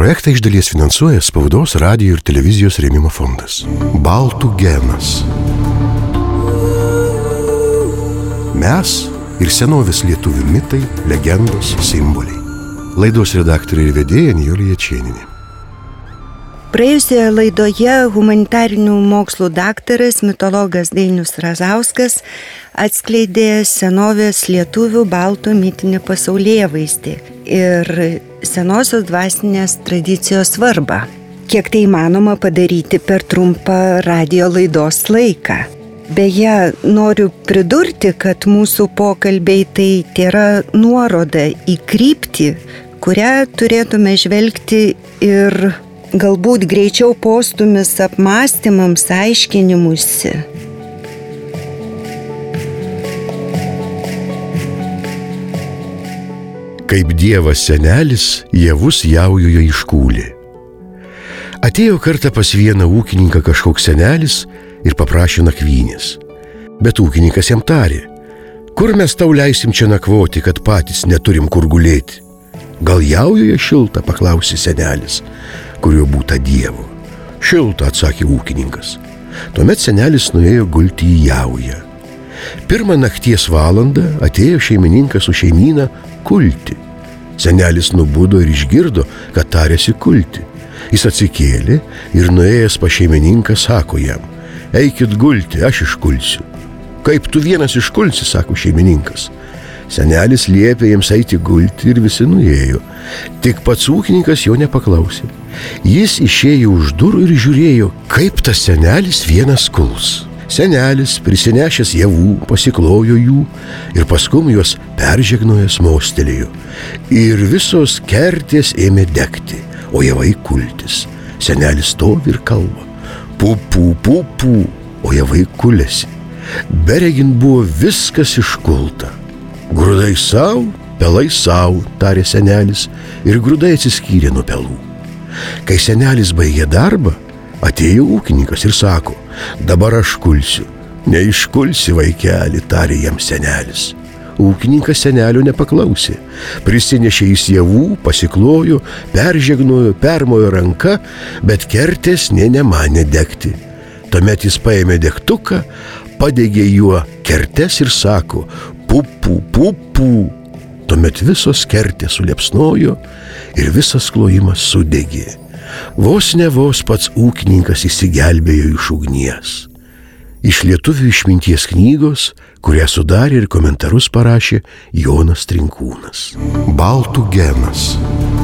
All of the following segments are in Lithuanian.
Projektą iš dalies finansuoja Spaudos, radijo ir televizijos rėmimo fondas. Baltų genas. Mes ir senovės lietuvių mitai, legendos, simboliai. Laidos redaktorė ir vedėja Nijolė Jačėnienė. Praėjusioje laidoje humanitarinių mokslų daktaras, mitologas Dainius Razauskas atskleidė senovės lietuvių baltų mitinį pasaulėvaizdį ir senosios dvasinės tradicijos svarbą. Kiek tai įmanoma padaryti per trumpą radijo laidos laiką. Beje, noriu pridurti, kad mūsų pokalbiai tai tėra nuoroda į kryptį, kurią turėtume žvelgti ir galbūt greičiau postūmis apmąstymams, aiškinimusi. Kaip dievas senelis, javus jaujoje iškūlė. Atėjo kartą pas vieną ūkininką kažkoks senelis ir paprašė nakvynės. Bet ūkininkas jam tarė: kur mes tau leisim čia nakvoti, kad patys neturim kur gulėti? Gal jaujoje šilta, paklausė senelis, kurio būta dievo. Šilta, atsakė ūkininkas. Tuomet senelis nuėjo gulti į jaują. Pirmą nakties valandą atėjo šeimininkas su šeimyna kulti. Senelis nubudo ir išgirdo, kad tarėsi kulti. Jis atsikėlė ir nuėjęs pas šeimininką sako jam: eikit gulti, aš iškulsiu. Kaip tu vienas iškulsi, sako šeimininkas. Senelis liepė jiems eiti gulti ir visi nuėjo. Tik pats ūkininkas jo nepaklausė. Jis išėjo už durų ir žiūrėjo, kaip tas senelis vienas kuls. Senelis, prisinešęs javų, pasiklojo jų ir paskum juos peržegnojęs mostelėjo. Ir visos kertės ėmė degti, o javai kultis. Senelis stovi ir kalba: pupų, pupų, o javai kulėsi. Beregint buvo viskas iškulta. Grūdai sau, pelai sau, tarė senelis, ir grūdai atsiskyrė nuo pelų. Kai senelis baigė darbą, atėjo ūkininkas ir sako: dabar aš kulsiu. Neiškulsi, vaikeli, tarė jam senelis. Ūkininkas senelio nepaklausė. Prisinešė jis javų, pasiklojo, peržegnojo, permojo ranka, bet kertės nė nemanė degti. Tuomet jis paėmė degtuką, padegė juo kertes ir sako: pupų, pupų. Tuomet visos kertės suliepsnojo ir visas klojimas sudegė. Vos ne vos pats ūkininkas išsigelbėjo iš ugnies. Iš lietuvių išminties knygos, kurią sudarė ir komentarus parašė Jonas Trinkūnas. Baltų genas.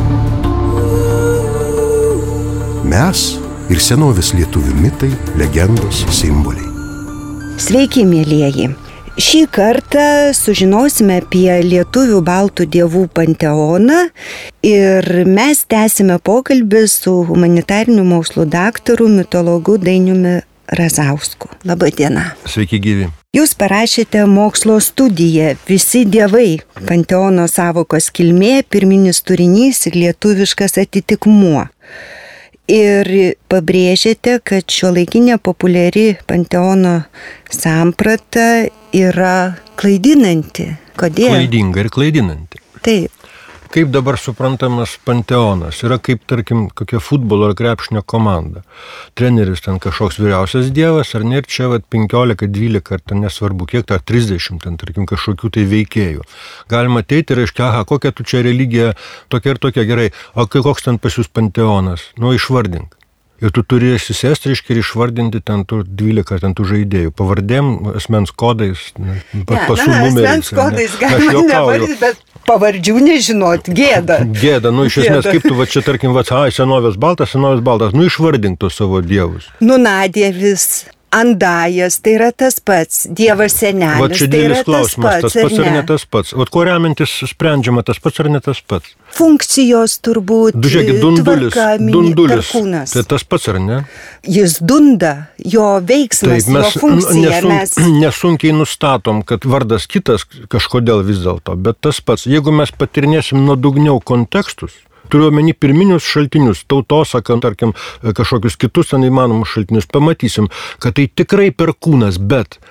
Mes ir senovės lietuvių mitai, legendos, simboliai. Sveiki, mielieji! Šį kartą sužinosime apie lietuvių baltų dievų panteoną ir mes tęsime pokalbį su humanitarinių mokslų daktaru, mitologu Dainiumi Razausku. Labą dieną. Sveiki gyvi. Jūs parašėte mokslo studiją Visi dievai, panteono sąvokos kilmė, pirminis turinys ir lietuviškas atitikmuo. Ir pabrėžėte, kad šiuolaikinė populiari panteono samprata yra klaidinanti. Kodėl? Klaidinga ir klaidinanti. Taip. Kaip dabar suprantamas panteonas? Yra kaip, tarkim, kokia futbolo ar krepšinio komanda. Treneris ten kažkoks vyriausias dievas, ar ne, ir čia 15, 12, ar ten nesvarbu, kiek ta 30, ten, tarkim, kažkokių tai veikėjų. Galima ateiti ir reiškia: aha, kokia tu čia religija, tokia ir tokia, gerai, o koks ten pas jūs panteonas? Nu, išvardink. Ir tu turi susėsti, reiškia, ir išvardinti ten tų 12 ten tų žaidėjų. Pavardėm, asmens kodais, pasų numeriais. Asmens kodais galima nevardyti, bet pavardžių nežinot, gėda. Gėda, nu iš esmės, kaip tu čia, tarkim, senovės baltas, nu išvardink tos savo dievus. Nunadievis, Andajas, tai yra tas pats, dievas senelis. Va čia didelis klausimas, tas pats ar ne tas pats. O ko remiantis sprendžiama, tas pats ar ne tas pats? Funkcijos turbūt, žiūrėkit, dundulis, perkūnas. Tai tas pats ar ne? Jis dunda, jo veiksmas, taip, jo funkcija. Mes nesunkiai nustatom, kad vardas kitas kažkodėl vis dėlto, bet tas pats. Jeigu mes patirnėsim nuodugniau kontekstus, turiu omeny pirminius šaltinius, tautosaką, tarkim, kažkokius kitus ten įmanomus šaltinius, pamatysim, kad tai tikrai perkūnas, bet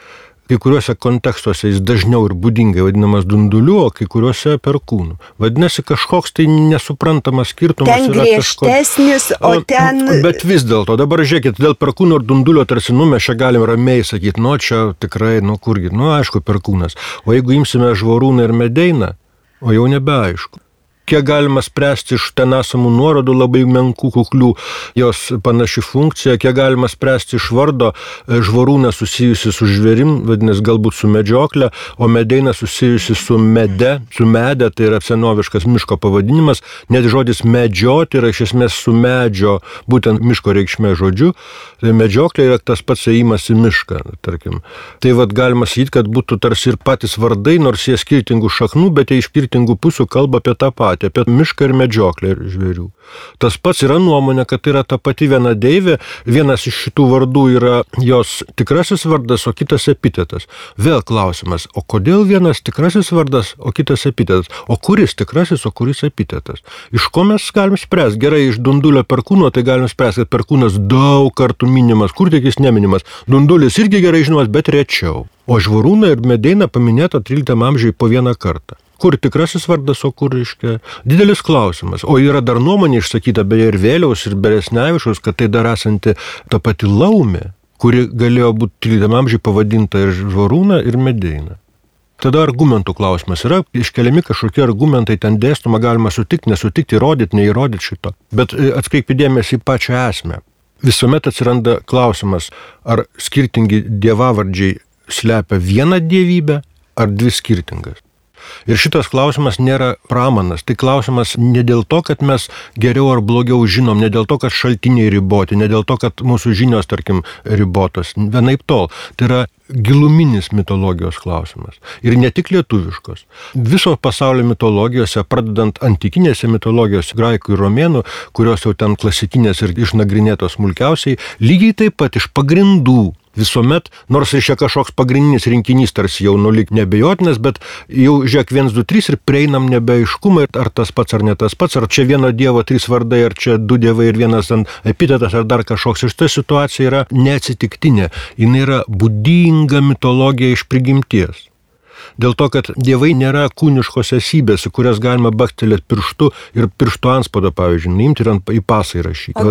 Kai kuriuose kontekstuose jis dažniau ir būdingai vadinamas dunduliu, o kai kuriuose perkūnu. Vadinasi, kažkoks tai nesuprantamas skirtumas. Ten griežtesnis, o ten... Bet vis dėlto, dabar žiūrėkit, dėl perkūno ir dundulio tarsi, mes čia galim ramiai sakyti, čia tikrai, kurgi, aišku, perkūnas. O jeigu imsime žvorūną ir medeiną, o jau nebeaišku. Kiek galima spręsti iš ten esamų nuorodų labai menkų kuklių, jos panaši funkcija, kiek galima spręsti iš vardo žvorūną susijusi su žvėrim, vadinasi galbūt su medžioklė, o medeina susijusi su medė, tai yra senoviškas miško pavadinimas, net žodis medžioti yra iš esmės su medžio, būtent miško reikšmė žodžiu, tai medžioklė yra tas pats ėjimas į mišką, tarkim. Tai galima sakyti, kad būtų tarsi ir patys vardai, nors jie skirtingų šaknų, bet jie iš skirtingų pusių kalba apie tą patį, apie mišką ir medžioklę ir žvėrių. Tas pats yra nuomonė, kad tai yra ta pati viena deivė, vienas iš šitų vardų yra jos tikrasis vardas, o kitas epitetas. Vėl klausimas, o kodėl vienas tikrasis vardas, o kitas epitetas? O kuris tikrasis, o kuris epitetas? Iš ko mes galim spręsti? Gerai, iš dundulio perkūno, tai galim spręsti, kad perkūnas daug kartų minimas, kur tik jis neminimas. Dundulis irgi gerai žinomas, bet rečiau. O žvorūna ir medeina paminėta 13 amžiuje po vieną kartą. Kur tikrasis vardas, o kur reiškia? Didelis klausimas. O yra dar nuomonė išsakyta, beje, ir Vėliaus, ir Beresnevičiaus, kad tai dar esanti ta pati laumė, kuri galėjo būti 13 amžiuje pavadinta ir žvorūna, ir medeina. Tada argumentų klausimas. Yra iškeliami kažkokie argumentai, ten dėstoma, galima sutikti, nesutikti, įrodyti, neįrodyti šito. Bet atkreipti dėmesį į pačią esmę. Visuomet atsiranda klausimas, ar skirtingi dievavardžiai slepia vieną dievybę, ar dvi skirtingas. Ir šitas klausimas nėra pramanas, tai klausimas ne dėl to, kad mes geriau ar blogiau žinom, ne dėl to, kad šaltiniai riboti, ne dėl to, kad mūsų žinios, tarkim, ribotos, vienaip tol. Tai yra giluminis mitologijos klausimas. Ir ne tik lietuviškos. Viso pasaulio mitologijose, pradedant antikinėse mitologijose, graikų ir romėnų, kurios jau ten klasikinės ir išnagrinėtos smulkiausiai, lygiai taip pat iš pagrindų. Visuomet, nors ir čia kažkoks pagrindinis rinkinys tarsi jau nulik nebejotinas, bet jau žiūrėk 1, 2, 3 ir prieinam nebeaiškumą, ar tas pats ar ne tas pats, ar čia vieno dievo 3 vardai, ar čia 2 dievai ir vienas epitetas, ar dar kažkoks. Ir šita situacija yra neatsitiktinė, jinai yra būdinga mitologija iš prigimties. Dėl to, kad dievai nėra kūniškos esybės, į kurias galima baktelėti pirštu ir pirštų antspaudą, pavyzdžiui, nuimti ir į pasą įrašyti.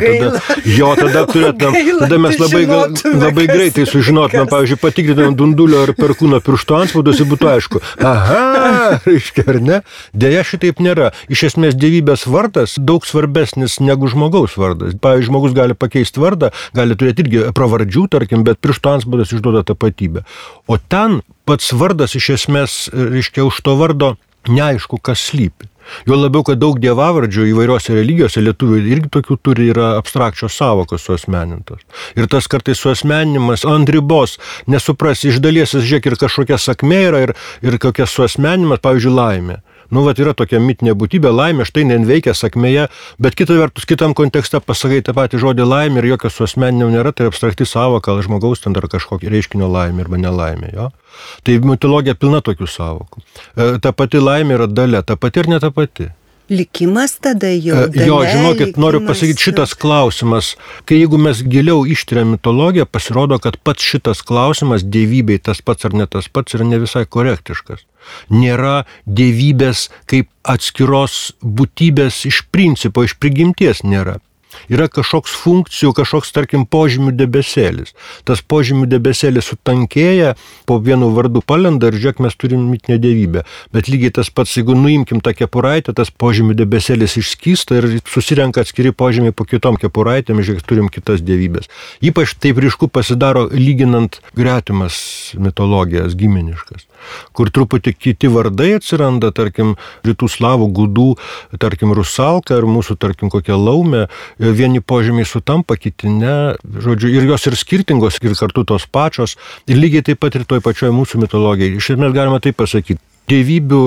Tada mes labai greitai sužinotumėm, pavyzdžiui, patikrintumėm dundulio ar perkūno pirštų antspaudus ir būtų aišku. Aha, reiškia, ar ne? Deja, šitaip nėra. Iš esmės, dievybės vardas daug svarbesnis negu žmogaus vardas. Pavyzdžiui, žmogus gali pakeisti vardą, gali turėti irgi pravardžių, tarkim, bet pirštų antspaudas išduoda tapatybę. O ten pats vardas iš esmės, reiškia, už to vardo neaišku, kas slypi. Jo labiau, kad daug dievavardžių įvairiose religijose, lietuvių irgi tokių turi, yra abstrakčios sąvokos suasmenintos. Ir tas kartais suasmeninimas ant ribos, nesupras, iš dalies, žiūrėk, ir kažkokia sakmė yra, ir kokia suasmeninimas, pavyzdžiui, laimė. Yra tokia mitinė būtybė, laimė, štai neveikia sakmėje, bet kita vertus, kitam kontekste pasakai tą patį žodį laimė ir jokio suasmeninimo nėra, tai abstrakti sąvoka, žmogaus ten dar kažkokį reiškinio laimė arba nelaimė, jo. Tai mitologija pilna tokių sąvokų. Ta pati laimė yra dalia, ta pati ir ne ta pati. Likimas tada jau. Žinokit, noriu pasakyti šitas klausimas, kai jeigu mes giliau ištiriam mitologiją, pasirodo, kad pats šitas klausimas dievybei tas pats ar ne tas pats yra ne visai korektiškas. Nėra dievybės kaip atskiros būtybės iš principo, iš prigimties nėra. Yra kažkoks funkcijų, kažkoks, tarkim, požymių debesėlis. Tas požymių debesėlis sutankėja, po vienu vardu palenda ir žiūrėk, mes turim mitinę dievybę. Bet lygiai tas pats, jeigu nuimkim tą kepuraitę, tas požymių debesėlis išskysta ir susirenka atskiri požymiai po kitom kepuraitėm, žiūrėk, turim kitas dievybės. Ypač taip ryšku pasidaro lyginant gretimas mitologijas, giminiškas, kur truputį kiti vardai atsiranda, tarkim, rytų slavų gudų, tarkim, rusalka ar mūsų, tarkim, kokia laumė. Vieni požymiai sutampa, kiti ne, žodžiu, ir jos ir skirtingos, ir kartu tos pačios, ir lygiai taip pat ir toj pačioj mūsų mitologijai. Iš esmės galima taip pasakyti, dievybių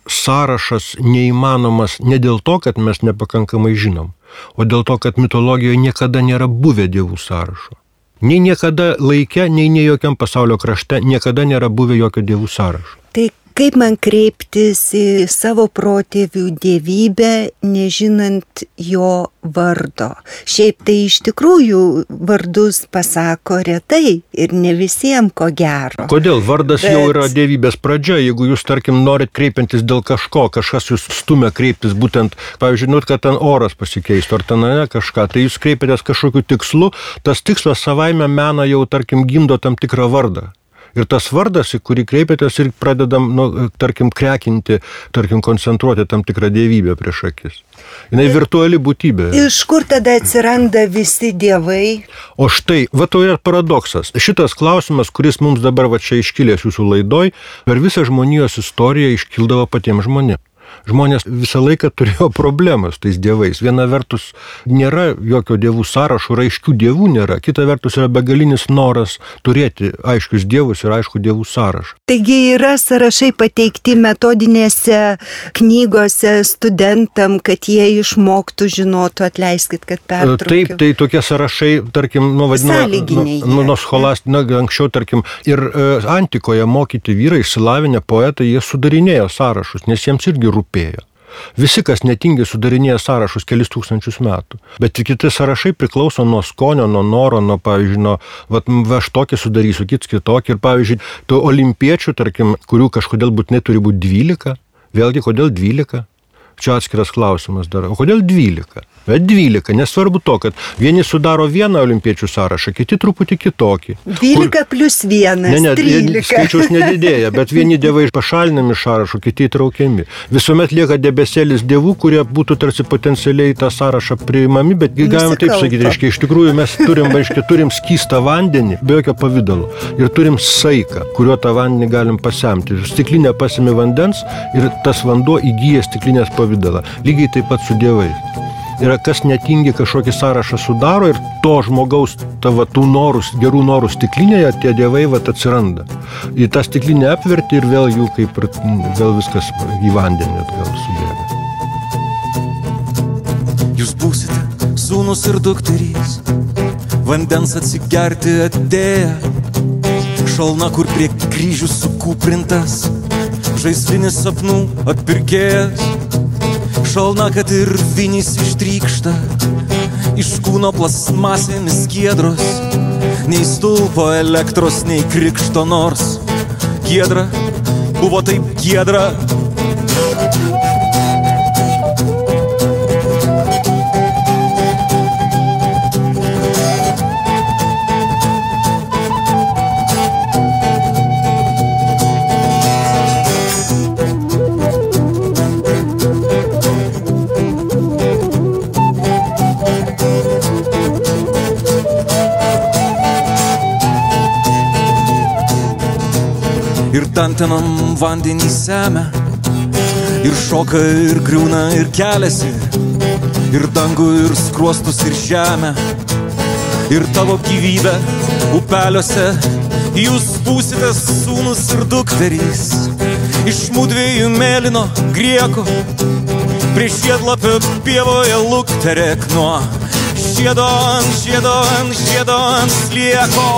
sąrašas neįmanomas ne dėl to, kad mes nepakankamai žinom, o dėl to, kad mitologijoje niekada nėra buvę dievų sąrašo. Nei niekada laike, nei jokiam pasaulio krašte niekada nėra buvę jokio dievų sąrašo. Tai kaip man kreiptis į savo protėvių dievybę, nežinant jo vardo. Šiaip tai iš tikrųjų vardus pasako retai ir ne visiems ko gero. Kodėl? Vardas jau yra dievybės pradžia. Jeigu jūs, tarkim, norit kreipiantis dėl kažko, kažkas jūs stumia kreiptis būtent, pavyzdžiui, kad ten oras pasikeistų, ar ten kažką, tai jūs kreipiatės kažkokiu tikslu, tas tikslas savaime mena jau, tarkim, gimdo tam tikrą vardą. Ir tas vardas, į kurį kreipiatės ir pradedam, tarkim, krekinti, tarkim, koncentruoti tam tikrą dievybę prieš akis. Jinai virtuali būtybė. Iš kur tada atsiranda visi dievai? O štai, to yra paradoksas. Šitas klausimas, kuris mums dabar čia iškilės jūsų laidoj, per visą žmonijos istoriją iškildavo patiems žmonėms. Žmonės visą laiką turėjo problemą su tais dievais. Viena vertus nėra jokio dievų sąrašo, aiškių dievų nėra. Kita vertus yra begalinis noras turėti aiškius dievus ir aišku dievų sąrašą. Taigi yra sąrašai pateikti metodinėse knygose studentam, kad jie išmoktų, žinotų, atleiskit, kad pertraukiu. Taip, tai tokie sąrašai, tarkim, anksčiau, tarkim, ir antikoje mokyti vyrai, išsilavinę poetai, jie sudarinėjo sąrašus, nes jiems irgi rūpėjo. Visi, kas netingi, sudarinėja sąrašus kelis tūkstančius metų. Bet kiti sąrašai priklauso nuo skonio, nuo noro, nuo, pavyzdžiui, aš tokį sudarysiu, kits kitokį. Ir, pavyzdžiui, tų olimpiečių, tarkim, kurių kažkodėl būtinai turi būti 12. Vėlgi, kodėl 12? Čia atskiras klausimas dar. O kodėl 12? Bet 12, nesvarbu to, kad vieni sudaro vieną olimpiečių sąrašą, kiti truputį kitokį. 12 plus 1, 13. Skaičiaus nedidėja, bet vieni dievai pašalinami sąrašo, kiti įtraukiami. Visuomet lieka debesėlis dievų, kurie būtų tarsi potencialiai tą sąrašą priimami, bet galime taip sakyti, reiškia, iš tikrųjų mes turim skystą vandenį, be jokio pavidalo, ir turim saiką, kuriuo tą vandenį galim pasemti. Stiklinę pasimi vandens ir tas vanduo įgyja stiklinės pavidalą. Lygiai taip pat su dievais. Yra kas netingi kažkokį sąrašą sudaro ir to žmogaus tų gerų norų stiklinėje tie dievai atsiranda. Į tą stiklinę apverti ir vėl jų kaip ir vėl viskas į vandenį atgal subėga. Jūs būsite sūnus ir dukterys, vandens atsigerti atėję, šalna, kur prie kryžių sukūprintas, žaislinis sapnų atpirkėjas. Šalna, kad ir vinys ištrykšta, iš kūno plasmasėmis giedros, nei stulpo elektros, nei krikšto, nors giedra buvo taip giedra. Ir dantenam vandenį semia, ir šoka, ir griūna, ir keliasi, ir dangų, ir skruostus, ir žemę, ir tavo gyvybę upeliuose. Jūs būsite sūnus ir dukterys, iš mudviejų mėlyno grieko, prie žiedlapio pievoje lukterėk nuo žiedo ant slieko.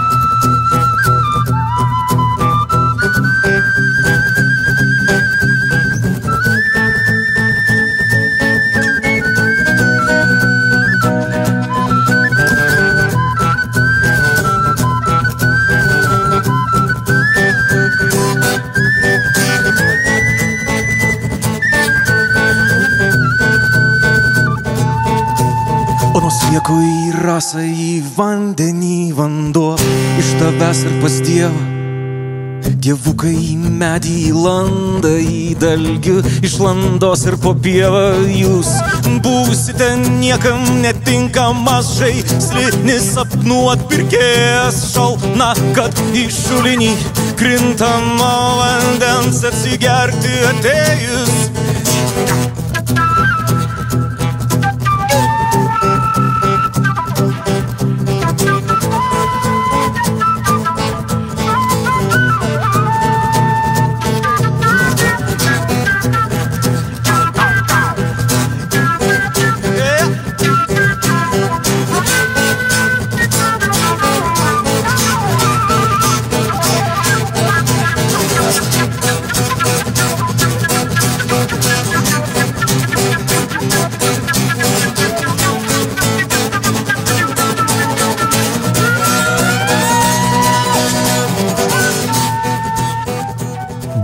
Slieko į rasą, į vandenį vanduo, iš tavęs ir pas Dievą. Dievukai į medį, į landą, į dalgių, iš landos ir po pievą. Jūs būsite niekam netinkamas žaislinis sapnų atpirkėjas. Šalna, kad į šulinį krintamo vandens atsigerti atėjus.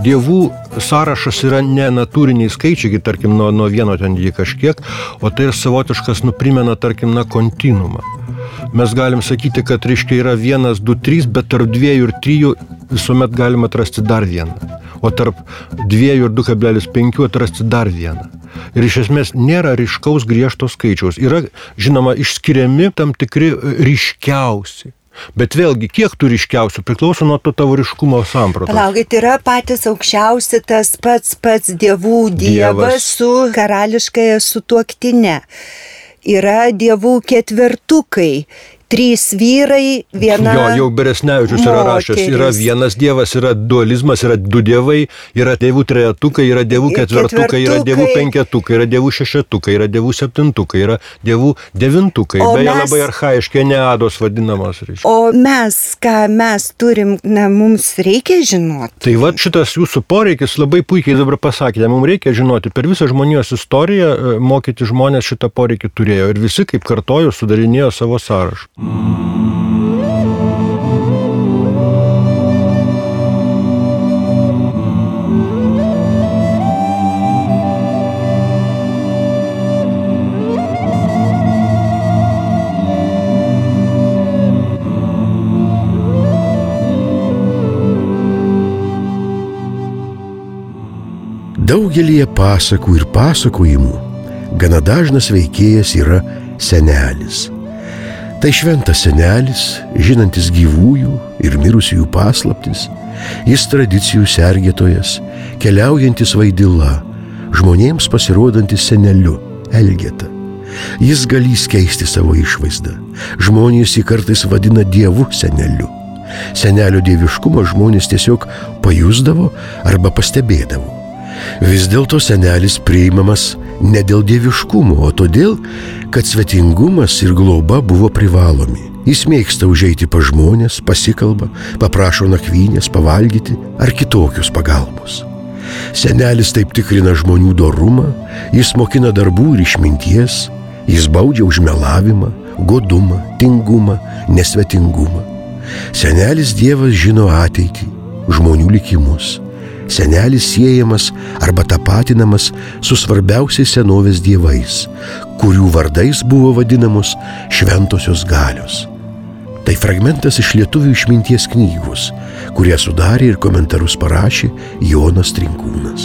dievų sąrašas yra ne natūriniai skaičiai, tarkim, nuo vieno ten iki kažkiek, o tai savotiškas, primena, tarkim, kontinuumą. Mes galim sakyti, kad reiškia yra 1, 2, 3, bet tarp 2 ir 3 visuomet galima atrasti dar vieną. O tarp 2 ir 2,5 atrasti dar vieną. Ir iš esmės nėra ryškaus griežto skaičiaus. Yra, žinoma, išskiriami tam tikri ryškiausi. Bet vėlgi, kiek tų ryškiausių priklauso nuo to tavo ryškumo sampratos. Palaukit, yra patys aukščiausi tas pats dievų dievas su karališkąja sutuoktine. Yra dievų ketvertukai. 3 vyrai, viena jau Beresnevičius yra rašęs, yra vienas dievas, yra dualizmas, yra 2 dievai, yra dievų trejetukai, yra dievų ketvertukai, yra dievų penketukai, yra dievų šešetukai, yra dievų septintukai, yra dievų devintukai, beje labai archaiškai neados vadinamos. O ką mes turim, mums reikia žinoti. Tai va šitas jūsų poreikis labai puikiai dabar pasakėte, mums reikia žinoti, per visą žmonijos istoriją mokyti žmonės šitą poreikį turėjo ir visi, kaip kartoju, sudarinėjo savo sąrašą. Daugelyje pasakų ir pasakojimų gana dažnas veikėjas yra senelis. Tai šventas senelis, žinantis gyvųjų ir mirusiųjų paslaptis, jis tradicijų sergėtojas, keliaujantis vaidila, žmonėms pasirodantis seneliu, Elgeta. Jis galįs keisti savo išvaizdą. Žmonės jį kartais vadina dievu seneliu. Senelio dieviškumą žmonės tiesiog pajusdavo arba pastebėdavo. Vis dėlto senelis priimamas ne dėl dieviškumo, o todėl, kad svetingumas ir globa buvo privalomi. Jis mėgsta užeiti pas žmonės, pasikalba, paprašo nakvynės, pavalgyti ar kitokius pagalbos. Senelis taip tikrina žmonių dorumą, jis mokina darbų ir išminties, jis baudžia už melavimą, godumą, tingumą, nesvetingumą. Senelis Dievas žino ateitį, žmonių likimus. Senelis siejamas arba tapatinamas su svarbiausiais senovės dievais, kurių vardais buvo vadinamos šventosios galios. Tai fragmentas iš lietuvių išminties knygos, kurią sudarė ir komentarus parašė Jonas Trinkūnas.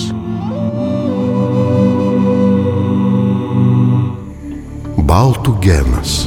Baltų genas.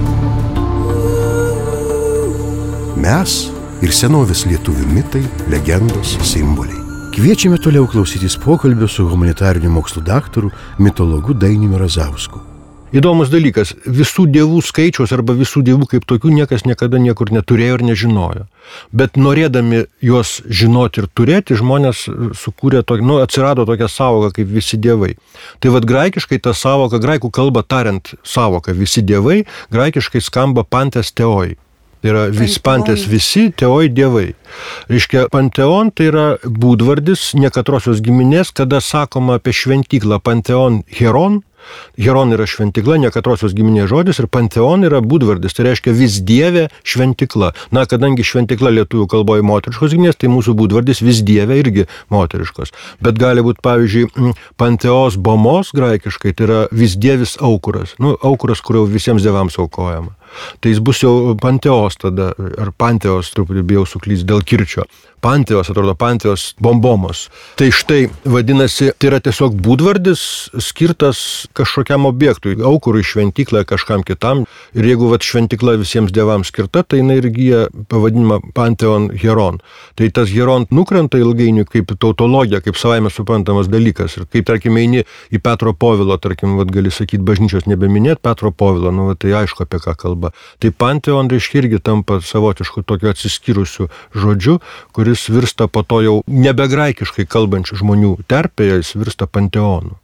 Mes ir senovės lietuvių mitai, legendos, simboliai. Kviečiame toliau klausytis pokalbio su humanitariniu mokslų daktaru, mitologu Dainiumi Razausku. Įdomus dalykas, visų dievų skaičiaus arba visų dievų kaip tokių niekas niekada niekur neturėjo ir nežinojo. Bet norėdami juos žinoti ir turėti, žmonės sukūrė, atsirado tokia savoka kaip visi dievai. Tai vad graikiškai ta savoka, graikų kalba tariant savoka visi dievai, graikiškai skamba pantes teoi. Tai yra pantes visi, teoi dievai. Reiškia, panteon tai yra būdvardis nekatrosios giminės, kada sakoma apie šventyklą panteon heron. Heron yra šventikla, nekatrosios giminės žodis, ir panteon yra būdvardis, tai reiškia vis dievė šventikla. Kadangi šventikla lietuvių kalboje moteriškos giminės, tai mūsų būdvardis vis dievė irgi moteriškos. Bet gali būti, pavyzdžiui, panteos bomos graikiškai, tai yra vis dievis aukuras. Aukuras, kurio visiems dievams aukojama. Tai jis bus jau panteos tada, ar panteos, truputį bijau suklysti dėl kirčio. Panteos, atrodo, panteos bombomos. Tai štai, vadinasi, tai yra tiesiog būdvardis skirtas kažkokiam objektui, aukurui, šventyklai, kažkam kitam. Ir jeigu šventykla visiems dievams skirta, tai jinai ir gyja pavadinimą panteon heron. Tai tas heron nukrenta ilgainiui kaip tautologija, kaip savaime suprantamas dalykas. Ir kaip, tarkim, eini į Petro Povilo, tarkim, gali sakyti, bažnyčios nebeminėt Petro Povilo, tai aišku, apie ką kalba. Tai panteon reiškia irgi tampa savotišku tokiu atsiskyrusiu žodžiu, kuris virsta po to jau nebegraikiškai kalbančių žmonių terpėje, jis virsta panteonu.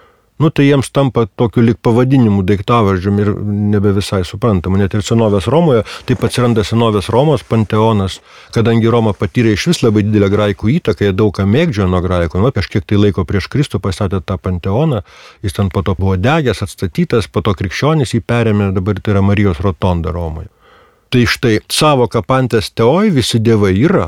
Tai jiems tampa tokiu lyg pavadinimu daiktavardžiu ir nebe visai suprantamu. Net ir senovės Romoje taip atsiranda senovės Romos panteonas, kadangi Roma patyrė iš vis labai didelę graikų įtaką, jie daug ką mėgdžiojo nuo graikų. Kažkiek tai laiko prieš Kristų pastatė tą panteoną, jis ten po to buvo degęs, atstatytas, po to krikščionys jį perėmė, dabar tai yra Marijos rotonda Romoje. Tai štai savoka pantes teoi visi dievai yra.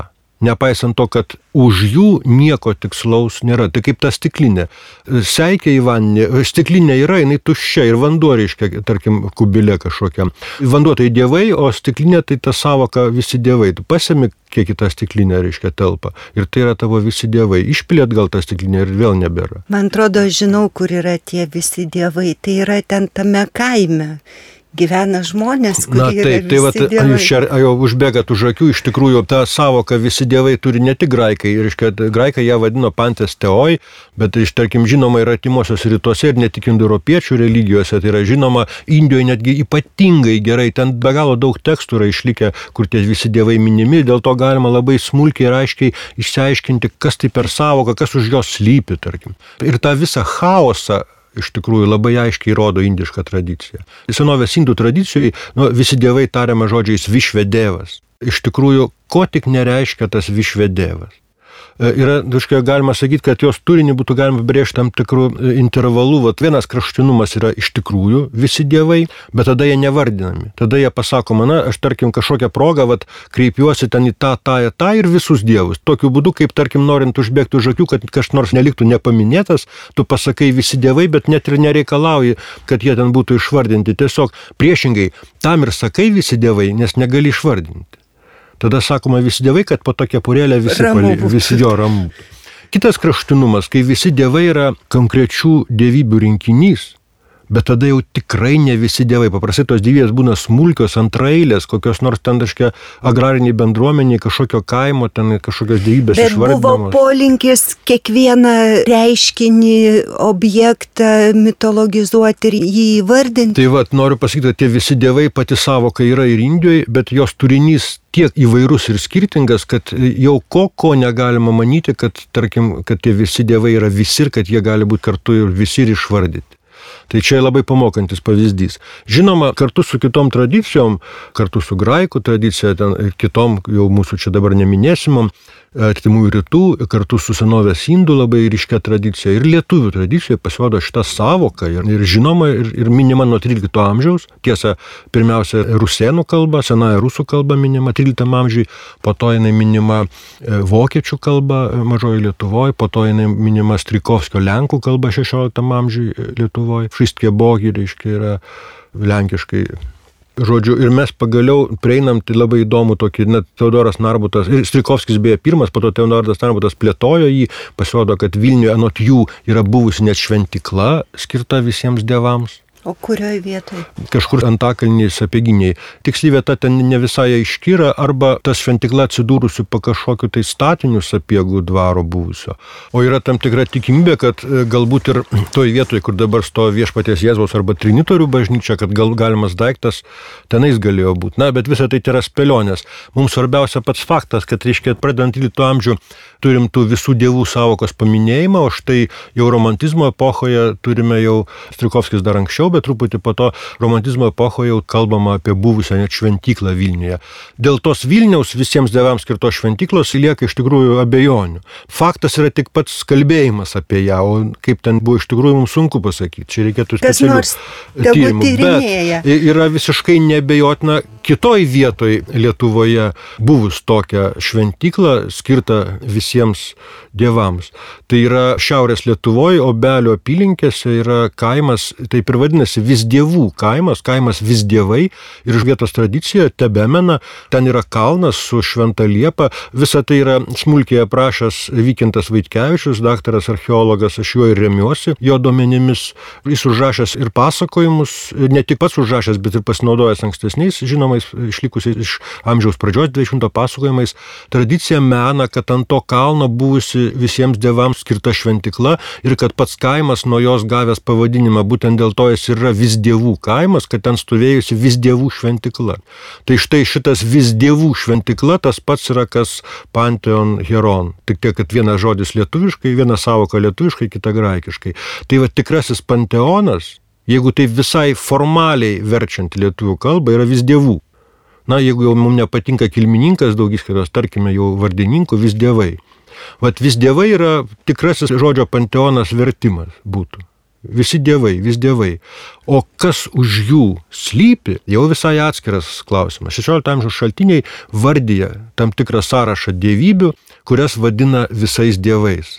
nepaisant to, kad už jų nieko tikslaus nėra. Tai kaip ta stiklinė. Seikė į vandenį, stiklinė yra, jinai tuščia ir vanduo reiškia, tarkim, kubilė kažkokia. Vanduo tai dievai, o stiklinė tai ta savoka visi dievai. Tu pasemi, kiek į tą stiklinę reiškia telpa. Ir tai yra tavo visi dievai. Išpilėt gal tą stiklinę ir vėl nebėra. Man atrodo, žinau, kur yra tie visi dievai. Tai yra ten tame kaime. Gyvena žmonės, kurie yra visi tai vat, dievai. Jūs čia jau užbėgat už akių, iš tikrųjų tą savoką visi dievai turi ne tik graikai, graikai ją vadino pantes teoi, bet tarkim žinoma yra artimuosiuose rytuose ir ne tik indoeuropiečių religijose, tai yra žinoma Indijoje netgi ypatingai gerai, ten be galo daug tekstų yra išlikę, kur tie visi dievai minimi, dėl to galima labai smulkiai ir aiškiai išsiaiškinti, kas tai per savoką, kas už jos slypi, tarkim. Ir tą visą chaosą iš tikrųjų labai aiškiai rodo indiška tradicija. Senovės indų tradicijai visi dievai tariama žodžiais višvedevas. Iš tikrųjų, ko tik nereiškia tas višvedevas. Yra, galima sakyti, kad jos turinį būtų galima brėžti tam tikrų intervalų. Vat vienas kraštutinumas yra iš tikrųjų visi dievai, bet tada jie nevardinami. Tada jie pasakoma, aš tarkim kažkokią progą kreipiuosi ten į tą ir visus dievus. Tokiu būdu, kaip tarkim norint užbėgti už akių, kad kažkas nors neliktų nepaminėtas, tu pasakai visi dievai, bet net ir nereikalauji, kad jie ten būtų išvardinti. Tiesiog priešingai, tam ir sakai visi dievai, nes negali išvardinti. Tada sakoma visi dievai, kad po to kepurėlę visi jo ramu. Kitas kraštutinumas, kai visi dievai yra konkrečių dievybių rinkinys, bet tada jau tikrai ne visi dievai. Paprastai tos dievybės būna smulkios, antraeilės, kokios nors ten agrariniai bendruomeniai, kažkokio kaimo, ten kažkokios dievybės išvardinamos. Bet buvo polinkis kiekvieną reiškinį, objektą mitologizuoti ir jį įvardinti. Tai noriu pasakyti, kad tie visi dievai pati savoka yra ir Indijoje, bet jos turinys tiek įvairus ir skirtingas, kad jau ko negalima manyti, kad, tarkim, kad tie visi dievai yra visi ir kad jie gali būti kartu ir visi ir išvardyti. Tai čia labai pamokantis pavyzdys. Žinoma, kartu su kitom tradicijom, kartu su graikų tradicija ten, ir kitom, jau mūsų čia dabar neminėsim, artimųjų rytų, kartu su senovės indų labai ryškia tradicija ir lietuvių tradicija pasirodo šitą savoką ir žinoma ir minima nuo 13 amžiaus. Tiesa, pirmiausia, rusėnų kalba, senąją rusų kalba minima 13 amžiui, po to jinai minima vokiečių kalba mažoji Lietuvoje, po to jinai minima Strijkovskio lenkų kalba 16 amžiui Lietuvoje. Wszystkie bogi, reiškia, yra lenkiškai. Žodžiu, ir mes pagaliau prieinam, tai labai įdomu tokį, net Teodoras Narbutas, ir Strijkovskis beje pirmas, po to Teodoras Narbutas plėtojo jį, pasirodo, kad Vilniuje anot jų yra buvusi net šventykla skirta visiems dievams. O kurioje vietoje? Kažkur Antakalnyje Sapieginiai. Tiksli vieta ten ne visai aiški yra, arba tas šventykla atsidūrusi po kažkokiu tai statiniu Sapiegų dvaro buvusio. O yra tam tikra tikimybė, kad galbūt ir toj vietoje, kur dabar stovi Viešpaties Jėzaus arba Trinitorių bažnyčia, kad galimas daiktas tenais galėjo būti. Bet visą tai yra spėlionės. Mums svarbiausia pats faktas, kad, reiškia, pradedant 13 amžių turim tų visų dievų savokos paminėjimą, o štai jau romantizmo epochoje turime jau Strijkovskis dar anksčiau, bet truputį po to romantizmo epochoje jau kalbama apie buvusią net šventyklą Vilniuje. Dėl tos Vilniaus visiems dievams skirtos šventyklos lieka iš tikrųjų abejonių. Faktas yra tik pats kalbėjimas apie ją, o kaip ten buvo iš tikrųjų mums sunku pasakyti. Čia reikėtų specialių tyrimų. Bet yra visiškai neabejotina kitoj vietoj Lietuvoje buvus tokią šventyklą skirtą visiems dievams. Tai yra Šiaurės Lietuvoje, Obelių apylinkėse yra kaimas, taip ir vadinasi Visdievų kaimas Visdievai, ir vietos tradicija tebemena, ten yra kalnas su šventa liepa, visa tai yra smulkiai aprašęs Vykintas Vaitkevičius, daktaras archeologas, aš juo ir remiuosi, jo duomenimis, jis užrašęs ir pasakojimus, ne tik pats užrašęs, bet ir pasinaudojęs ankstesniais, žinomais, išlikusiais iš amžiaus pradžios 20 pasakojimais, tradicija mena, kad ant to kalno buvusi visiems dievams skirta šventykla ir kad pats kaimas nuo jos gavęs pavadinimą, būtent dėl to jis yra Visdievų kaimas, kad ten stovėjusi Visdievų šventykla. Tai štai šitas Visdievų šventykla tas pats yra kas Pantheon Heron. Tik tiek, kad vienas žodis lietuviškai, viena savoka lietuviškai, kita graikiškai. Tai va tikrasis panteonas, jeigu tai visai formaliai verčiant lietuvių kalbą, yra Visdievų. Jeigu jau mums nepatinka kilmininkas daugiskaitos, tarkime jau vardininkų, Visdievai. Vat Visdievai yra tikrasis žodžio panteonas vertimas būtų. Visi dievai, vis dievai. O kas už jų slypi, jau visai atskiras klausimas. 16 amžiaus šaltiniai vardyja tam tikrą sąrašą dievybių, kurias vadina visais dievais.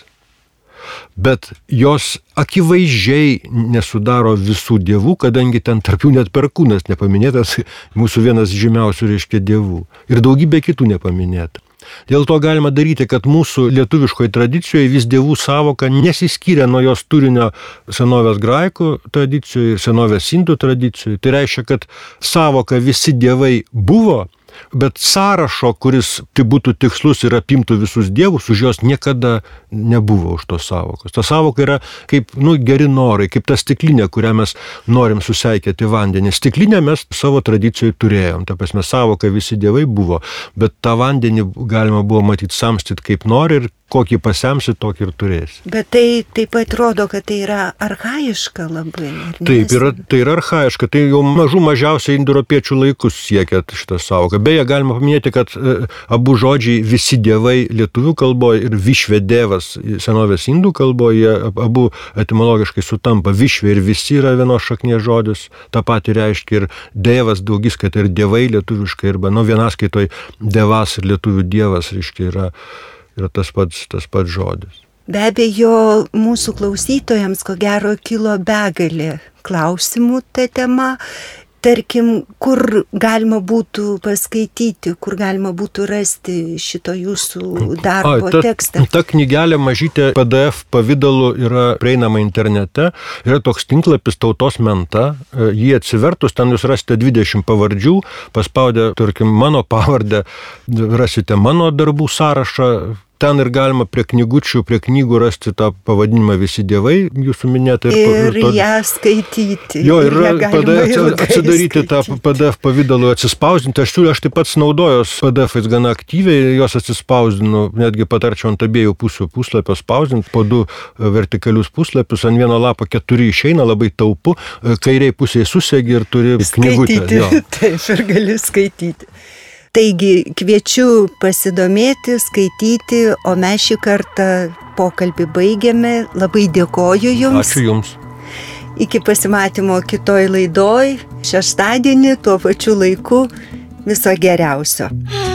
Bet jos akivaizdžiai nesudaro visų dievų, kadangi ten tarp jų net Perkūnas nepaminėtas, mūsų vienas žymiausių reiškia dievų. Ir daugybė kitų nepaminėta. Dėl to galima daryti, kad mūsų lietuviškoje tradicijoje vis dievų savoka nesiskyrė nuo jos turinio senovės graikų tradicijoje ir senovės indų tradicijoje. Tai reiškia, kad savoka visi dievai buvo, bet sąrašo, kuris tai būtų tikslus ir apimtų visus dievus, už jos niekada nebuvo už tos savokos. Ta savoka yra kaip geri norai, kaip ta stiklinė, kurią mes norim suseikėti vandenį. Stiklinę mes savo tradicijoje turėjom. Ta prasme, savoka visi dievai buvo, bet tą vandenį galima buvo matyti samstyti kaip nori ir kokį pasemsi, tokį ir turėsi. Bet tai taip pat rodo, kad tai yra archaiška labai. Taip, tai yra archaiška. Tai jau mažiausiai indoeuropiečių laikus siekia šitą savoką. Beje, galima paminėti, kad abu žodžiai visi dievai lietuvių kalboje ir višvedėvas senovės indų kalboje, abu etimologiškai sutampa. Višvė ir visi yra vienos šaknies žodis, tą patį reiškia ir dievas daugiskaita ir dievai lietuviškai, arba vienaskaitoj dievas ir lietuvių dievas reiškia yra tas pats žodis. Be abejo, mūsų klausytojams ko gero kilo begalė klausimų tą temą. Tarkim, kur galima būtų paskaityti, kur galima būtų rasti šito jūsų darbo tekstą? Ta knygelė mažytė PDF pavidalu yra prieinama internete. Yra toks tinklapis Tautos menta. Jį atsivertus, ten jūs rasite 20 pavardžių. Paspaudę, tarkim, mano pavardę, rasite mano darbų sąrašą. Ten ir galima prie knygučių, prie knygų rasti tą pavadinimą visi dievai, jūsų minėtą. Ir ją skaityti. Jo, ir atsidaryti tą PDF pavidalu, atsispausdinti. Aš taip pat naudojos PDF-ais gana aktyviai, jos atsispausdinu, netgi patarčiau ant abiejų pusių puslapio spausdinti, po 2 vertikalius puslapius, ant vieno lapo 4 išeina, labai taupu, kairiai pusėje susegi ir turi knygutę. Taip, ir gali skaityti. Taigi kviečiu pasidomėti, skaityti, o mes šį kartą pokalbį baigiame. Labai dėkoju Jums. Ačiū Jums. Iki pasimatymo kitoj laidoj, šeštadienį, tuo pačiu laiku. Viso geriausio.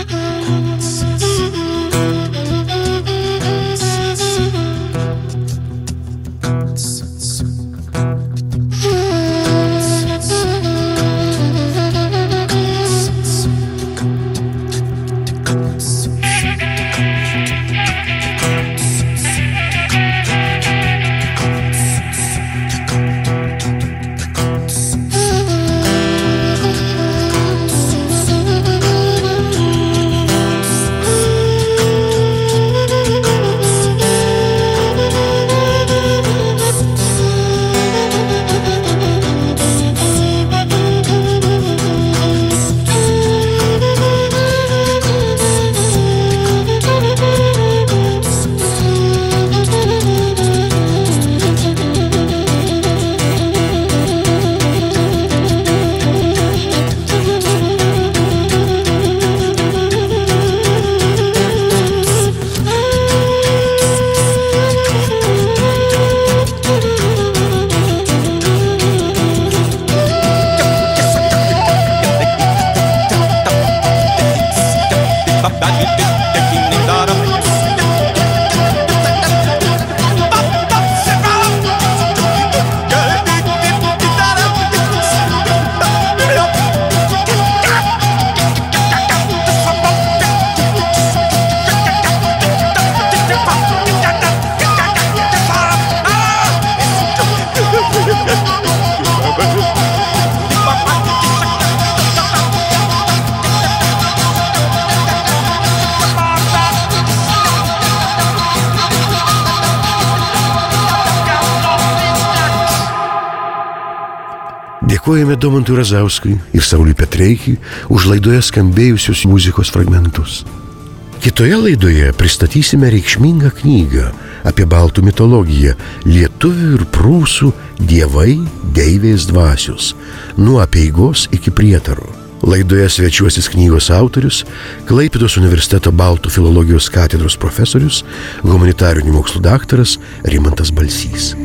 Dėkojame Domantui Razauskui ir Sauliui Petreikiui už laidoje skambėjusius muzikos fragmentus. Kitoje laidoje pristatysime reikšmingą knygą apie baltų mitologiją lietuvių ir prūsų dievai, deivės dvasios, nuo apeigos iki prietaro. Laidoje svečiuosis knygos autorius, Klaipėdos universiteto baltų filologijos katedros profesorius, humanitarinių mokslų daktaras Rimantas Balsys.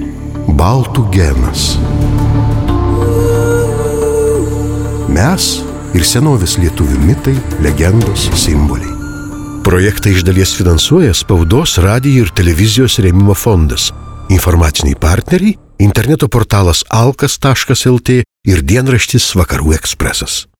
Baltų genas. Mes ir senovės lietuvių mitai, legendos, simboliai. Projektą iš dalies finansuoja Spaudos, radijo ir televizijos rėmimo fondas. Informaciniai partneriai – interneto portalas alkas.lt ir dienraštis Vakarų ekspresas.